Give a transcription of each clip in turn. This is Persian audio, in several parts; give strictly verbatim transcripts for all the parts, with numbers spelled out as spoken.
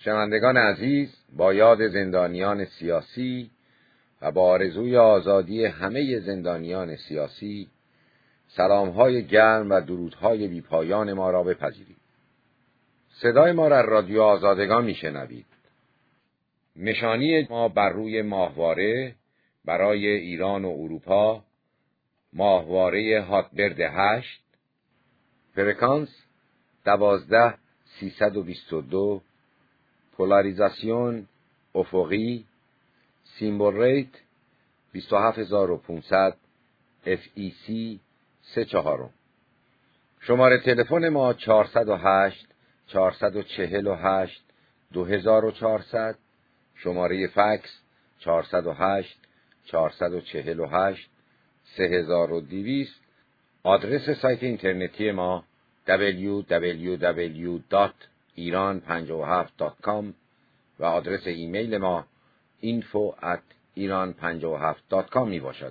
شنوندگان عزیز، با یاد زندانیان سیاسی و با آرزوی آزادی همه زندانیان سیاسی، سلام‌های گرم و درودهای بی‌پایان ما را بپذیرید. صدای ما را رادیو آزادگان میشنوید. نشانی ما بر روی ماهواره برای ایران و اروپا، ماهواره هاتبرد هشت، فرکانس دوازده سیصد و بیست و دو، پولاریزاسیون افقی، سیمبل ریت بیست و هفت هزار و پانصد، اف ای سی سه چهارم. شماره تلفن ما چهارصد و هشت چهارصد و چهل و هشت دو هزار و چهارصد، شماره فکس چهارصد و هشت چهارصد و چهل و هشت سه هزار و دویست. آدرس سایت اینترنتی ما دبلیو دبلیو دبلیو دات ایران پنجاه و هفت دات کام و آدرس ایمیل ما اینفو ات ایران پنجاه و هفت دات کام می باشد.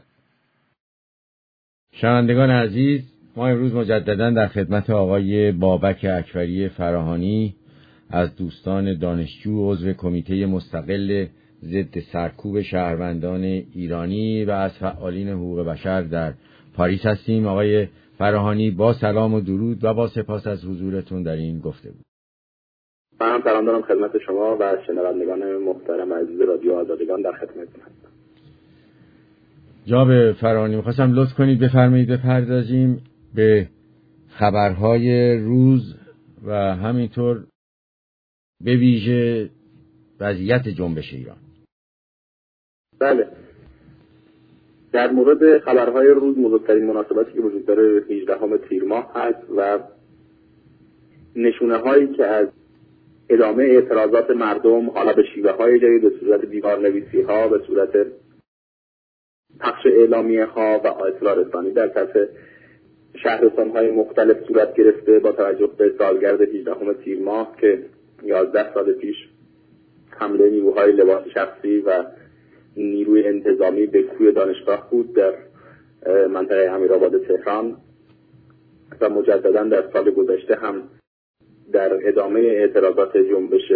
شنوندگان عزیز، ما امروز مجددا در خدمت آقای بابک اکبری فراهانی از دوستان دانشجو عضو کمیته مستقل ضد سرکوب شهروندان ایرانی و از فعالین حقوق بشر در پاریس هستیم. آقای فراهانی، با سلام و درود و با سپاس از حضورتون در این گفتگو. من هم سلام دارم خدمت شما و شنوندگان محترم عزیز رادیو آزادگان در خدمتتون هستم. جناب فراهانی، می‌خواستم لطف کنید بفرمایید بپردازیم به خبرهای روز و همینطور به ویژه وضعیت جنبش ایران. بله، در مورد خبرهای روز بزرگترین مناسبتی که وجود داره هجدهم تیر ماه هست و نشونه هایی که از ادامه اعتراضات مردم، حالا به شیوه های جدید، به صورت دیوارنویسی ها، به صورت پخش اعلامیه ها و اطلاع رسانی در سطح شهرستان های مختلف صورت گرفته با توجه به سالگرد هجدهم تیر ماه که یازده سال پیش حمله نیروهای لباس شخصی و نیروی انتظامی به کوی دانشگاه بود در منطقه امیرآباد تهران و مجددا در سال گذشته هم در ادامه اعتراضات جنبش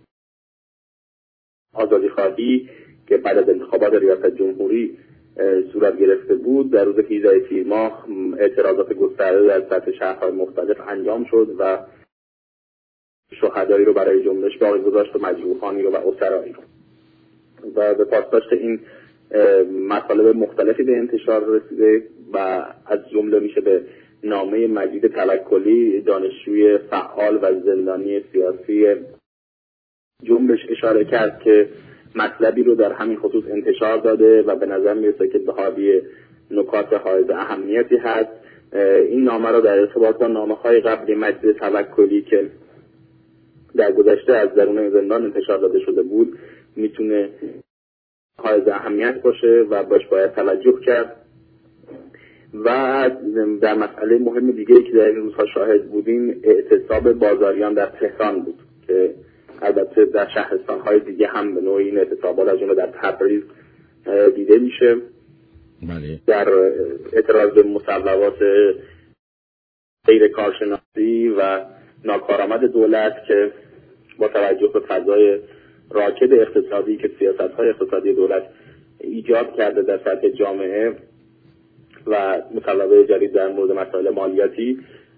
آزادیخواهی که بعد از انتخابات ریاست جمهوری صورت گرفته بود، در روز هجدهم تیر ماه اعتراضات گسترده در سطح شهرهای مختلف انجام شد و شهدایی رو برای جنبش باقی گذاشت و مجروحانی رو و اسرایی رو و به پاسداشت این مطالب مختلفی به انتشار رسیده و از جمله میشه به نامه مجید توکلی، دانشجوی فعال و زندانی سیاسی جنبش اشاره کرد که مطلبی رو در همین خصوص انتشار داده و به نظر میرسه که به حاوی نکات حائز اهمیتی هست. این نامه رو در ارتباط با نامه‌های قبلی مجید توکلی که در گذشته از درون زندان انتشار داده شده بود میتونه حائز اهمیت باشه و باش باید توجه کرد. و در مسئله مهم دیگه‌ای که در این روزها شاهد بودیم اعتصاب بازاریان در تهران بود که البته در شهرستان‌های دیگه هم به نوعی این اعتصابات از جمله در تبریز دیده میشه. بله. در اعتراض به مصوبات غیر کارشناسی و ناکارآمد دولت که با توجه به فضای راکد اقتصادی که سیاست‌های اقتصادی دولت ایجاد کرده در سطح جامعه و مصوبه جدید در مورد مسائل مالیاتی،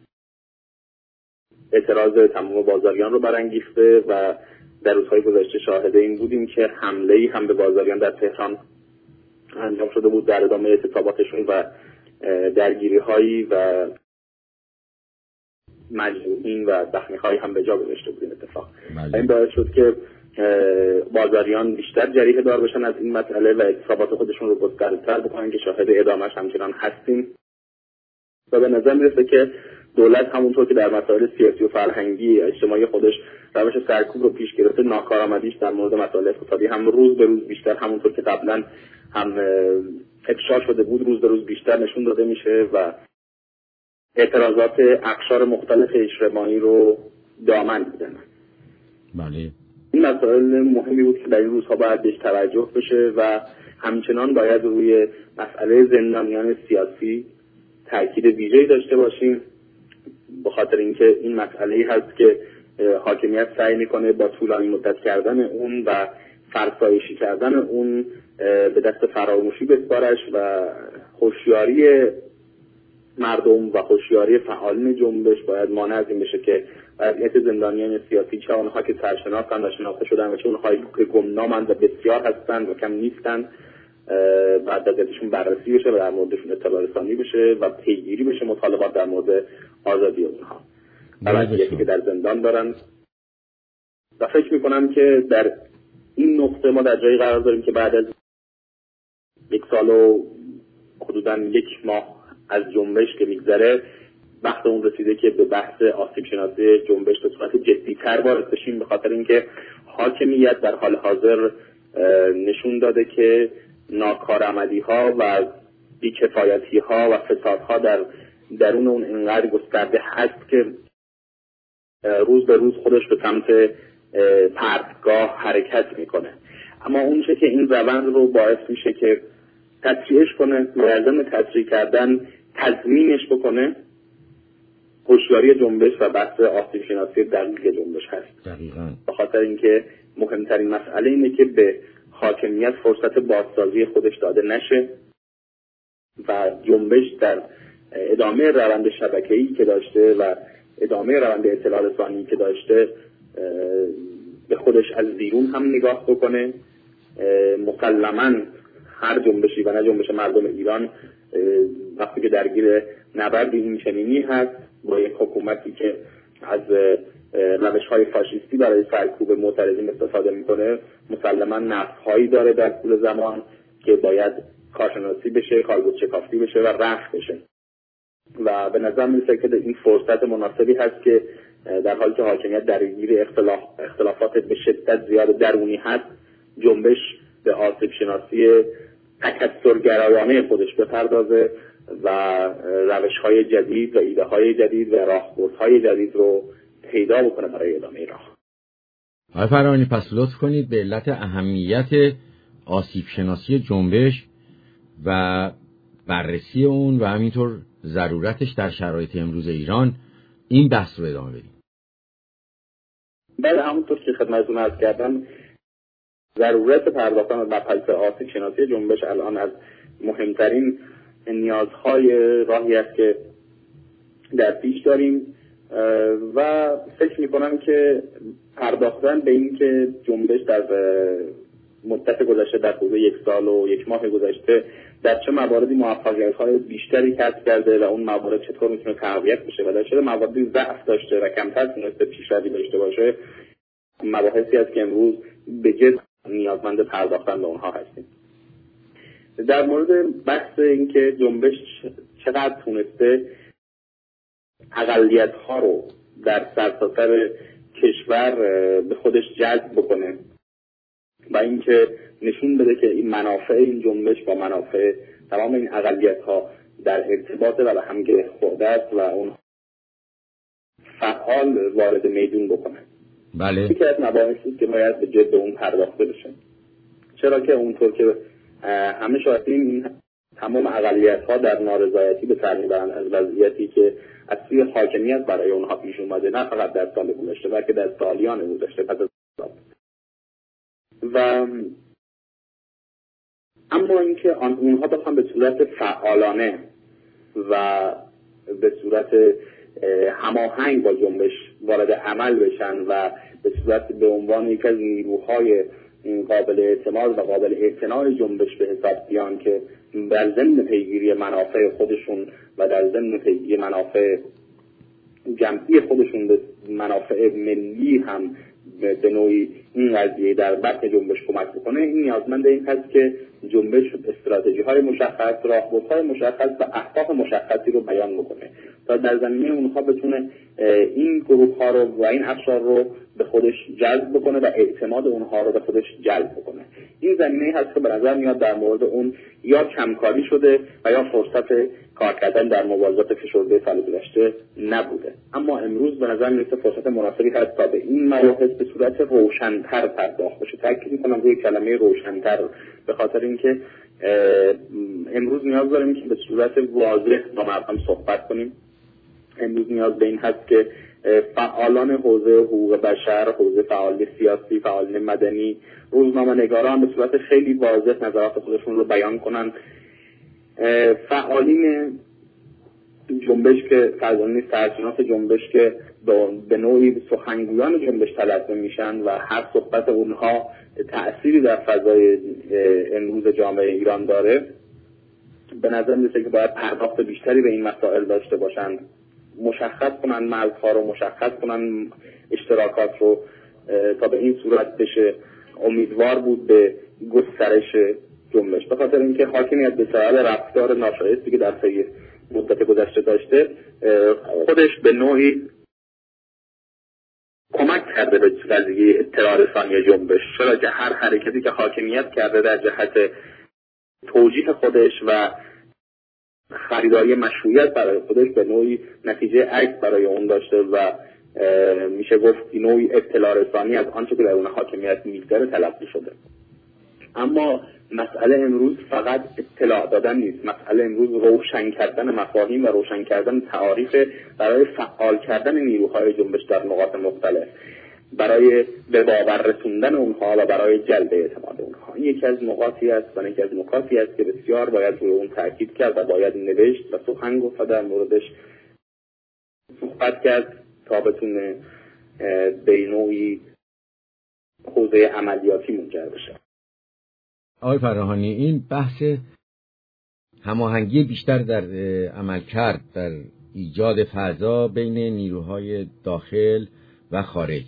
اعتراض تمام بازاریان رو برانگیخته و در روزهای گذشته شاهد این بودیم که حمله‌ای هم به بازاریان در تهران انجام شده بود در ادامه اعتصاباتشون و درگیری‌هایی و مجروحین و زخمی‌هایی هم به جا گذاشته بود این اتفاق. این باعث شد که بازاریان بیشتر جریحه دار بشن از این مسئله و اعتصابات خودشون رو گسترده‌تر بکنن که شاهد ادامهش همچنان هستیم و به نظر میرسه که دولت همونطور که در مسائل سیاسی و فرهنگی اجتماعی خودش روش سرکوب رو پیش گرفته، ناکارآمدیش در مورد مسائل اقتصادی هم روز به روز بیشتر، همونطور که قبلا هم افشا شده بود، روز به روز بیشتر نشون داده میشه و اعتراضات اقشار مختلف اجتماعی رو دامن میزنن. بله. این مسائل مهمی بود که در این روزها باید بهش توجه بشه و همچنان باید روی مسئله زندانیان سیاسی تاکید ویژه‌ای داشته باشیم، به خاطر اینکه این مسئله‌ای هست که حاکمیت سعی میکنه با طولانی مدت کردن اون و فرسایشی کردن اون به دست فراموشی بسپارش و هوشیاری مردم و هوشیاری فعالین جنبش باید مانع از این بشه که وضعیت زندانیان سیاسی، چه آنها که سرشناسند و شناخته شدن و چه اونهایی که گمنامند و بسیار هستند و کم نیستند، بعد از ازشون بررسی بشه و در موردشون اطلاع رسانی بشه و پیگیری بشه مطالبات در مورد آزادی اونها و وضعیتی که در زندان دارن. و فکر میکنم که در این نقطه ما در جایی قرار داریم که بعد از یک سال و حدوداً یک ماه از جنبش که میگذره، وقت اون رسیده که به بحث آسیب شناسی جنبش به صورت جدی‌تر وارد بشیم، به خاطر اینکه حاکمیت در حال حاضر نشون داده که ناکارآمدی‌ها و بی‌کفایتی‌ها و فسادها در درون اون انقدر گسترده هست که روز به روز خودش به سمت پرتگاه حرکت میکنه. اما اون چه که این روند رو باعث میشه که تسریعش کنه و در ضمن تسریع کردن تضمینش بکنه، هوشیاری جنبش و بحث آسیب شناسی دقیق جنبش هست. دقیقاً. به خاطر اینکه مهمترین مسئله اینه که به حاکمیت فرصت بازسازی خودش داده نشه و جنبش در ادامه روند شبکه‌ای که داشته و ادامه روند اطلاع رسانی که داشته به خودش از بیرون هم نگاه بکنه. مسلماً هر جنبشی و نه جنبش مردم ایران وقتی که درگیر نبردی این چنینی هست با یک حکومتی که از روش‌های فاشیستی برای سرکوب معترضین استفاده میکنه، مسلماً نقص‌هایی داره در طول زمان که باید کارشناسی بشه، کالبد شکافتی بشه و رفع بشه. و به نظر میرسه که این فرصت مناسبی هست که در حالی که حاکمیت درگیر اختلاف اختلافات به شدت زیاد درونی هست، جنبش به آسیب شناسی تکثرگرایانه خودش بپردازه و روش‌های جدید و ایده‌های جدید و راهبردهای جدید رو پیدا بکنه برای ادامه راه. آقای فرانی، پس لطف کنید به علت اهمیت آسیب شناسی جنبش و بررسی اون و همینطور ضرورتش در شرایط امروز ایران این بحث رو ادامه بدیم. بله، همونطور که خدمتتون عرض کردم، ضرورت پرداختن به مبحث آسیب شناسی جنبش الان از مهمترین نیازهای راهی است که در پیش داریم و فکر میکنم که پرداختن به این که جنبش در مدت گذشته در حدود یک سال و یک ماه گذشته در چه مواردی موفقیت‌های بیشتری کسب کرده و اون موارد چطور میتونه تقویت بشه و در چه مواردی ضعف داشته و کمتر تونسته پیشروی داشته باشه، مباحثی است که امروز به جد نیازمند پرداختن به اونها هستیم. در مورد بحث این که جنبش چقدر تونسته اقلیت‌ها رو در سرتاسر کشور به خودش جذب بکنه و اینکه نشون بده که این منافع این جنبش با منافع تمام این اقلیت‌ها در ارتباط و به هم گره خورده است و اون فعال وارد میدون بکنه. بله. یکی از مباحثی است که باید به جد اون پرداخته بشه، چرا که اونطور که همه شاهدیم این تمام اقلیت‌ها در نارضایتی به سر میبرند از وضعیتی که از سوی حاکمیت برای اونها پیش اومده، نه فقط در سال گذشته بلکه در سالیان گذشته پس از و اما اینکه آن اونها بخوان به صورت فعالانه و به صورت هماهنگ با جنبش وارد عمل بشن و به صورت به عنوان یک از نیروهای قابل اعتماد و قابل اعتناع جنبش به حساب بیان که در ضمن پیگیری منافع خودشون و در ضمن پیگیری منافع جمعی خودشون به منافع ملی هم به نوعی این قضیه در بطن جنبش کمک بکنه، این نیازمند این هست که جنبش استراتژی‌های مشخص، راهبردهای مشخص و اهداف مشخصی رو بیان بکنه تا در زمینه اونها بتونه این گروه‌ها رو و این افراد رو به خودش جلب بکنه و اعتماد اونها رو به خودش جلب بکنه. این زمینه‌ای هست که به نظر میاد در مورد اون یا کمکاری شده و یا فرصت کار کردن در مبارزات فشرده سال گذشته نبوده. اما امروز به نظر میاد فرصت مناسبی هست تا به این مباحث به صورت روشن‌تر پرداخت بشه. تاکید می‌کنم روی کلمه روشن‌تر، به خاطر اینکه امروز نیاز داریم که به صورت واضح با مردم صحبت کنیم امروز نیاز به این هست که فعالان حوزه حقوق بشر، حوزه فعالان سیاسی، فعالان مدنی، روزنامه‌نگاران به صورت خیلی واضح نظرات خودشون رو بیان کنن. فعالین جنبش که فعالین سرچینات جنبش که به نوعی سخنگویان جنبش تلقی میشن و هر صحبت اونها تأثیری در فضای امروز جامعه ایران داره، به نظر میرسه که باید پرداخت بیشتری به این مسائل داشته باشند، مشخص کنن مرزها رو، مشخص کنن اشتراکات رو، تا به این صورت بشه امیدوار بود به گسترش جنبش. به خاطر اینکه حاکمیت به سبب رفتار ناشایستی که در طی مدت گذشته داشته، خودش به نوعی کمک کرده به قضیه اطلاع رسانی جنبش، چرا که هر حرکتی که حاکمیت کرده در جهت توجیه خودش و خریداری مشروعیت برای خودش به نوعی نتیجه عکس برای اون داشته و میشه گفت نوعی اطلاع رسانی از آنچه که در اون حاکمیت میگذره تلقی شده. اما مسئله امروز فقط اطلاع دادن نیست، مسئله امروز روشن کردن مفاهیم و روشن کردن تعاریف برای فعال کردن نیروهای جنبش در نقاط مختلف، برای به باور رسوندن اونها و برای جلب اعتماد اونها. این یکی از نقاطی است و یکی از نکاتی است که بسیار باید روی اون تاکید کرد و باید نوشت و سخن گفت و در موردش صحبت کرد تا بتونه به نوعی حوزه عملیاتی منجر بشه. آقای فراهانی، این بحث هماهنگی بیشتر در عملکرد در ایجاد فضا بین نیروهای داخل و خارج،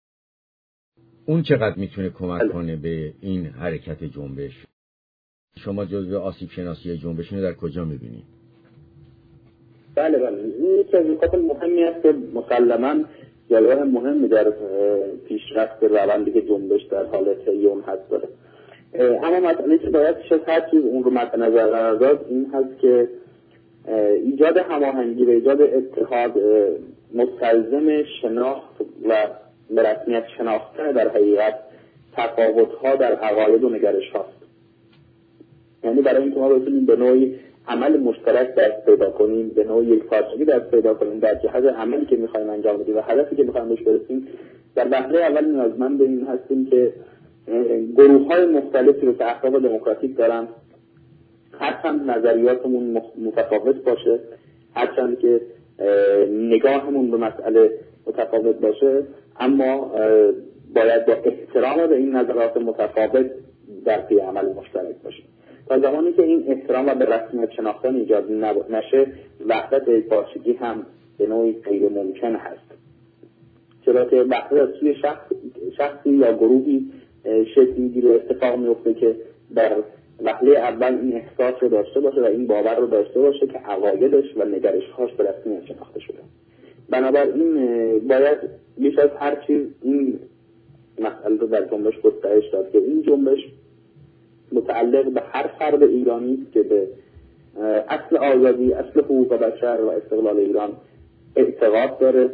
اون چقدر میتونه کمک کنه به این حرکت جنبش؟ شما جزو آسیب شناسی جنبش رو در کجا میبینید؟ بله بله، این یکی از نکات مهمی است که مسلماً جلوه مهمی در پیشرفت روندی که جنبش در حال طی اون هست داره. اما مسئله که باید شد هر چیز اون رو مد نظر قرار داد این هست که ایجاد هماهنگی و ایجاد اتحاد مستلزم شناخت و به رسمیت شناختن در حقیقت تفاوت‌ها در عقاید و نگرش هاست. یعنی برای اینکه ما بتونیم به نوعی عمل مشترک دست پیدا کنیم، به نوعی یک پارچگی دست پیدا کنیم در جهت عملی که می‌خوایم انجام بدیم و هدفی که می‌خوایم بهش برسیم، در وهله اول نیازمند این هستیم که گروه‌های مختلفی رو که احزاب دموکراتیک دارن، هرچند نظریاتمون متفاوت باشه، هرچند که نگاهمون به مسئله متفاوت باشه، اما باید با احترام به این نظرات متفاوت در پی عمل مشترک باشیم. تا زمانی که این احترام و به رسمیت شناختن ایجاد نشه، وحدت یکپارچگی هم به نوعی غیر ممکن هست، چرا که وحدت از سوی شخص، شخصی یا گروهی شکل میگیره، اتفاق میفته که در وهله اول این احساس رو داشته باشه و این باور رو داشته باشه که عقایدش و نگرش‌هاش به رسمیت شناخته شده. بنابراین باید بیش از هر چیز این مسئله رو در جنبش گسترش داد که این جنبش متعلق به هر فرد ایرانی است که به اصل آزادی، اصل حقوق بشر و استقلال ایران اعتقاد داره،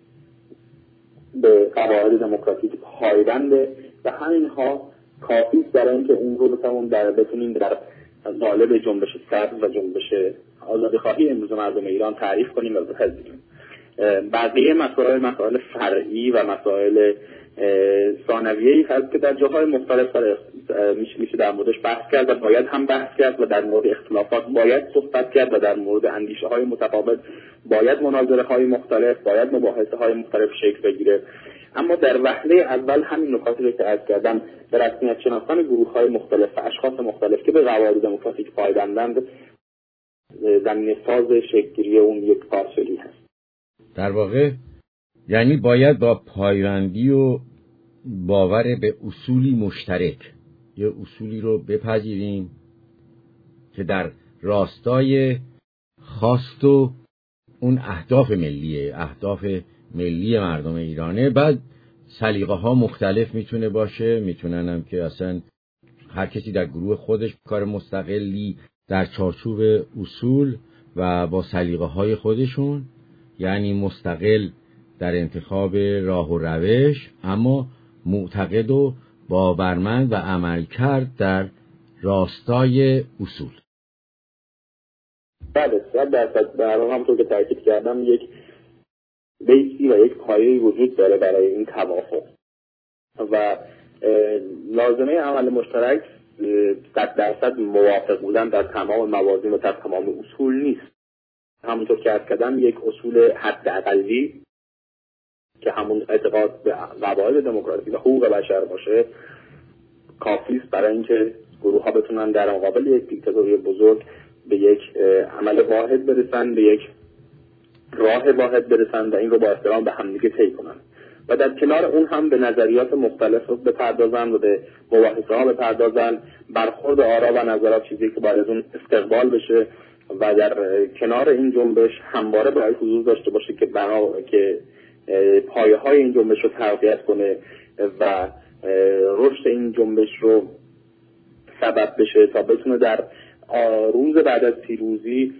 به قواعد دموکراتیک پایبنده و همینها کافی است برای اینکه اون رو بتونیم در بتونیم در قالب جنبش سبز و جنبش آزادی‌خواهی امروز مردم ایران تعریف کنیم و بپذیریم. بقیه مسائل مسائل فرعی و مسائل ثانویه‌ای هست که در جاهای مختلف میشه میشه در موردش بحث کرد و باید هم بحث کرد و در مورد اختلافات باید صحبت کرد و در مورد اندیشه‌های متفاوت باید مناظره‌های مختلف، باید مباحثه‌های مختلف شکل بگیره. اما در وهله اول همین نکاتی رو که عرض کردم، به رسمیت شناختن گروه‌های مختلف و اشخاص مختلف که به قواعد دموکراتیک پایبندند، زمینه ساز شکل‌گیری اون یک پارچگی هست. در واقع یعنی باید با پایبندی و باور به اصولی مشترک، یه اصولی رو بپذیریم که در راستای خواست و اون اهداف ملیه، اهداف ملی مردم ایرانه. بعد سلیقه ها مختلف میتونه باشه، میتونن هم که اصلا هر کسی در گروه خودش کار مستقلی در چارچوب اصول و با سلیقه های خودشون، یعنی مستقل در انتخاب راه و روش، اما معتقد و باورمند و عمل کرد در راستای اصول. بله صد درصد در واقع همونطور که تاکید کردم یک بیسی و یک پایه‌ای وجود داره برای این توافق و لازمه عمل مشترک صد درصد موافق بودن در تمام موازین و در تمام اصول نیست. همونطور که عرض کردم یک اصول حداقلی که همون اعتقاد به قواعد دموکراسی و حقوق بشر باشه کافی است برای اینکه گروه ها بتونن در مقابل یک دیکتاتوری بزرگ به یک عمل واحد برسن، به یک راه واحد برسن و این رو با احترام به همدیگه طی کنن و در کنار اون هم به نظریات مختلف بپردازن و به مباحثه ها بپردازن. برخورد آرا و نظرات چیزی که باید از اون استقبال بشه و در کنار این جنبش همواره باید حضور داشته باشه که بنا که پایه های این جنبش رو تقویت کنه و رشد این جنبش رو سبب بشه تا بتونه در روز بعد از پیروزی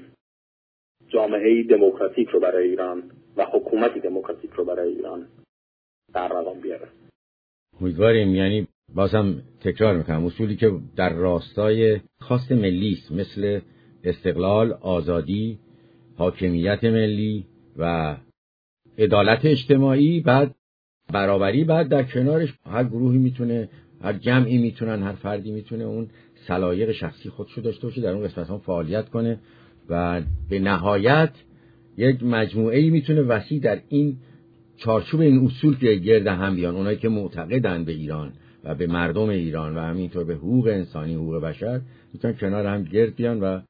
جامعه دموکراتیک رو برای ایران و حکومتی دموکراتیک رو برای ایران در روان بیاره. امیدواریم. یعنی بازم تکرار میکنم اصولی که در راستای خواست ملی است، مثل استقلال، آزادی، حاکمیت ملی و عدالت اجتماعی، بعد برابری، بعد در کنارش هر گروهی میتونه، هر جمعی میتونن، هر فردی میتونه اون سلایق شخصی خودشو داشته باشه، در اون قسمت هم فعالیت کنه و به نهایت یک مجموعه‌ای میتونه وسیع در این چارچوب این اصول که گرد هم بیان، اونایی که معتقدن به ایران و به مردم ایران و همینطور به حقوق انسانی، حقوق بشر، میتونن کنار هم گرد بیان و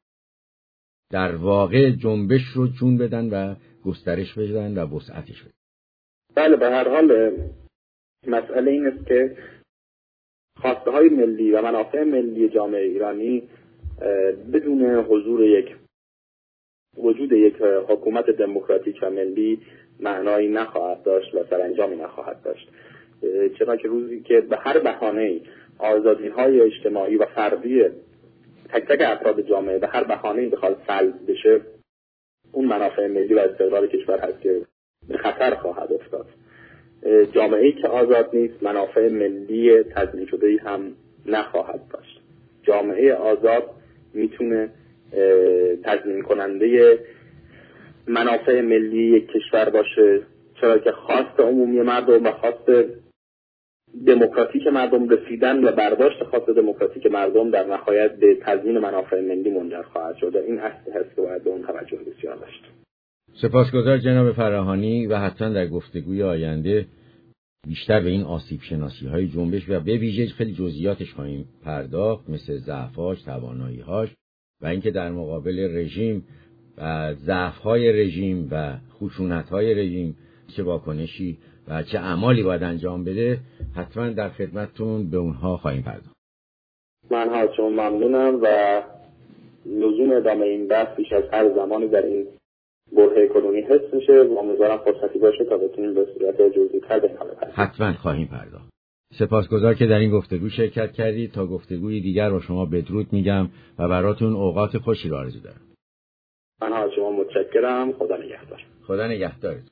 در واقع جنبش رو جون بدن و گسترش بدن و وسعتش بدن. بله، به هر حال مسئله این است که خواسته های ملی و منافع ملی جامعه ایرانی بدون حضور یک وجود یک حکومت دموکراتیک و ملی معنایی نخواهد داشت و سرانجامی نخواهد داشت. چنانکه روزی که به هر بهانه‌ای آزادی‌های اجتماعی و فردی تک تک افراد جامعه به هر بهانه‌ای بخواد سلب بشه، اون منافع ملی و استقلال کشور هست که به خطر خواهد افتاد. جامعه‌ای که آزاد نیست منافع ملی تضمین شده‌ای هم نخواهد داشت. جامعه آزاد میتونه تضمین کننده منافع ملی یک کشور باشه، چرا که خواست عمومی مردم و خواست دموکراتیک مردم رسیدن و برداشت خواست دموکراتیک مردم در نهایت به تضمین منافع ملی منجر خواهد شد. این اصلی هست که باید به اون توجه بسیار داشت. سپاسگزار جناب فراهانی و حتما در گفتگوی آینده بیشتر به این آسیب شناسی های جنبش و به ویژه خیلی جزئیاتش خواهیم پرداخت، مثل ضعفاش، توانایی‌هاش و اینکه در مقابل رژیم و ضعف‌های رژیم و خشونت‌های رژیم چه واکنشی و چه اعمالی باید انجام بده. حتما در خدمتتون به اونها خواهیم پرداخت. من ها چون ممنونم و لزوم ادامه این بحث بیش از هر زمانی در این برهه کنونی حس میشه و امیدوارم فرصتی باشه تا بتونیم به صورت جزئی‌تر به حال پرداخت. حتما خواهیم پرداخت. سپاسگزار که در این گفتگو شرکت کردید. تا گفتگوی دیگر با شما بدرود میگم و براتون اوقات خوشی را آرزو دارم. من از شما متشکرم. خدا نگهدار. خدا نگهدارت.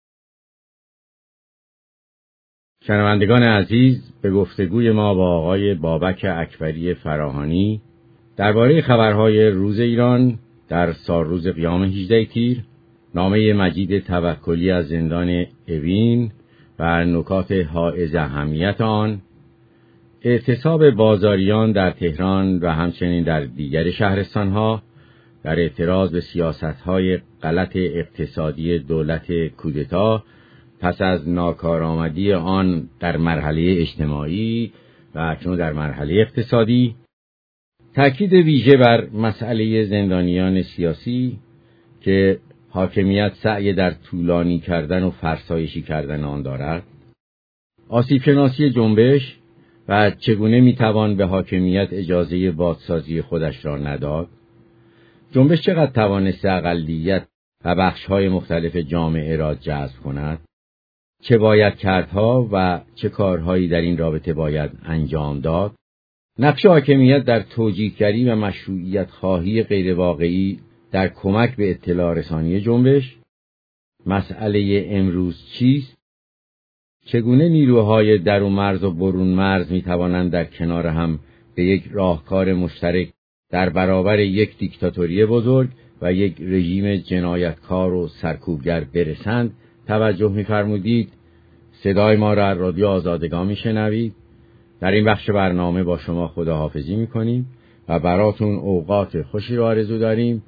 شنوندگان عزیز، به گفتگوی ما با آقای بابک اکبری فراهانی درباره خبرهای روز ایران در سالروز قیام هجده تیر، نامه مجید توکلی از زندان اوین و نکات حائز اهمیت آن، اعتصاب بازاریان در تهران و همچنین در دیگر شهرستانها در اعتراض به سیاست‌های غلط اقتصادی دولت کودتا پس از ناکارآمدی آن در مرحله اجتماعی و اکنون در مرحله اقتصادی، تأکید ویژه بر مسئله زندانیان سیاسی که حاکمیت سعی در طولانی کردن و فرسایشی کردن آن دارد، آسیب شناسی جنبش و چگونه میتوان به حاکمیت اجازه بازسازی خودش را نداد، جنبش چقدر توانسته اقلیت و بخش‌های مختلف جامعه را جذب کند، چه باید کردها و چه کارهایی در این رابطه باید انجام داد، نقش حاکمیت در توجیهگری و مشروعیت خواهی غیر واقعی در کمک به اطلاع رسانی جنبش، مسئله امروز چیست، چگونه نیروهای درون مرز و برون مرز می توانند در کنار هم به یک راهکار مشترک در برابر یک دیکتاتوری بزرگ و یک رژیم جنایتکار و سرکوبگر برسند توجه می‌فرمودید، صدای ما را رادیو آزادگان می‌شنوید. در این بخش برنامه با شما خداحافظی می‌کنیم و براتون اوقات خوشی را آرزو داریم.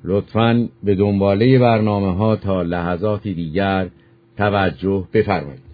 لطفاً به دنباله برنامه‌ها تا لحظاتی دیگر توجه بفرمایید.